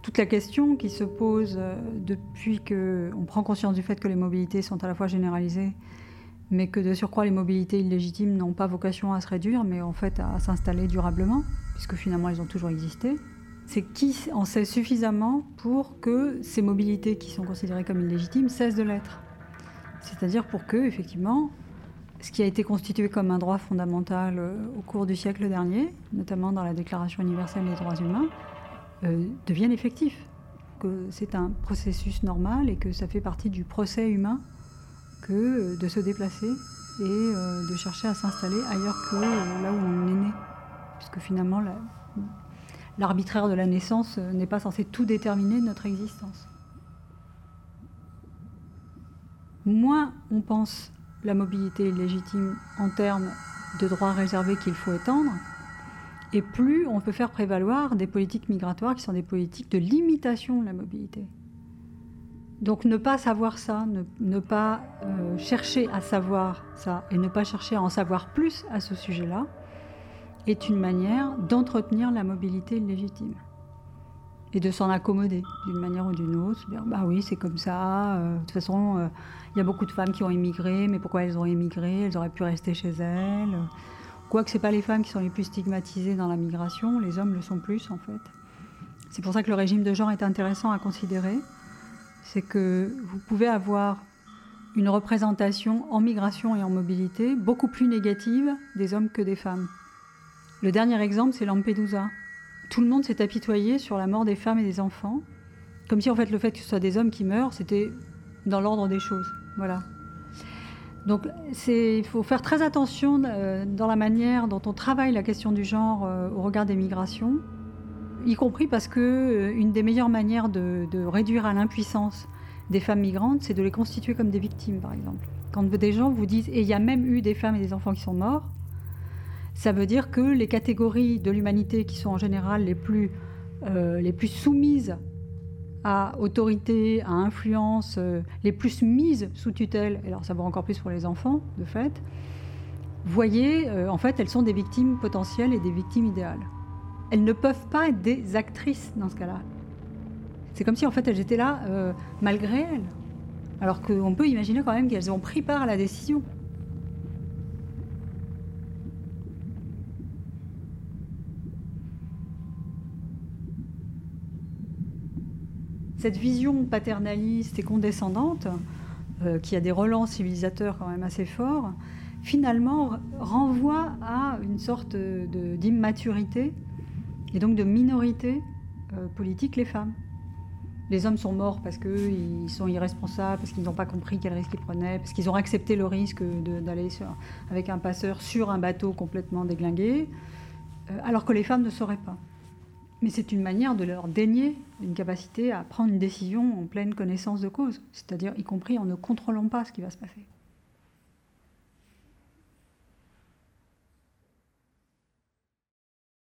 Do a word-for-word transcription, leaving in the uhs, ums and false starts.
toute la question qui se pose euh, depuis qu'on prend conscience du fait que les mobilités sont à la fois généralisées, mais que de surcroît les mobilités illégitimes n'ont pas vocation à se réduire, mais en fait à s'installer durablement, puisque finalement elles ont toujours existé. C'est qui en sait suffisamment pour que ces mobilités qui sont considérées comme illégitimes cessent de l'être. C'est-à-dire pour que, effectivement, ce qui a été constitué comme un droit fondamental euh, au cours du siècle dernier, notamment dans la Déclaration universelle des droits humains, euh, devienne effectif. Que c'est un processus normal et que ça fait partie du procès humain que euh, de se déplacer et euh, de chercher à s'installer ailleurs que euh, là où on est né. Puisque finalement, la, l'arbitraire de la naissance euh, n'est pas censé tout déterminer de notre existence. Moins on pense la mobilité illégitime en termes de droits réservés qu'il faut étendre, et plus on peut faire prévaloir des politiques migratoires qui sont des politiques de limitation de la mobilité. Donc ne pas savoir ça, ne, ne pas euh, chercher à savoir ça, et ne pas chercher à en savoir plus à ce sujet-là, est une manière d'entretenir la mobilité illégitime. Et de s'en accommoder d'une manière ou d'une autre. Dire, bah oui, c'est comme ça. Euh, de toute façon, il euh, y a beaucoup de femmes qui ont émigré, mais pourquoi elles ont émigré? Elles auraient pu rester chez elles. Quoique ce n'est pas les femmes qui sont les plus stigmatisées dans la migration, les hommes le sont plus en fait. C'est pour ça que le régime de genre est intéressant à considérer. C'est que vous pouvez avoir une représentation en migration et en mobilité beaucoup plus négative des hommes que des femmes. Le dernier exemple, c'est Lampedusa. Tout le monde s'est apitoyé sur la mort des femmes et des enfants, comme si en fait le fait que ce soit des hommes qui meurent, c'était dans l'ordre des choses. Voilà. Donc il faut faire très attention euh, dans la manière dont on travaille la question du genre euh, au regard des migrations, y compris parce que euh, une des meilleures manières de, de réduire à l'impuissance des femmes migrantes, c'est de les constituer comme des victimes, par exemple. Quand des gens vous disent « et il y a même eu des femmes et des enfants qui sont morts », ça veut dire que les catégories de l'humanité qui sont en général les plus, euh, les plus soumises à autorité, à influence, euh, les plus mises sous tutelle, et alors ça vaut encore plus pour les enfants, de fait, voyez, euh, en fait, elles sont des victimes potentielles et des victimes idéales. Elles ne peuvent pas être des actrices dans ce cas-là. C'est comme si, en fait, elles étaient là euh, malgré elles, alors qu'on peut imaginer quand même qu'elles ont pris part à la décision. Cette vision paternaliste et condescendante, euh, qui a des relents civilisateurs quand même assez forts, finalement renvoie à une sorte de, d'immaturité et donc de minorité euh, politique, les femmes. Les hommes sont morts parce qu'ils sont irresponsables, parce qu'ils n'ont pas compris quel risque ils prenaient, parce qu'ils ont accepté le risque de, d'aller sur, avec un passeur sur un bateau complètement déglingué, euh, alors que les femmes ne sauraient pas. Mais c'est une manière de leur dénier une capacité à prendre une décision en pleine connaissance de cause, c'est-à-dire y compris en ne contrôlant pas ce qui va se passer.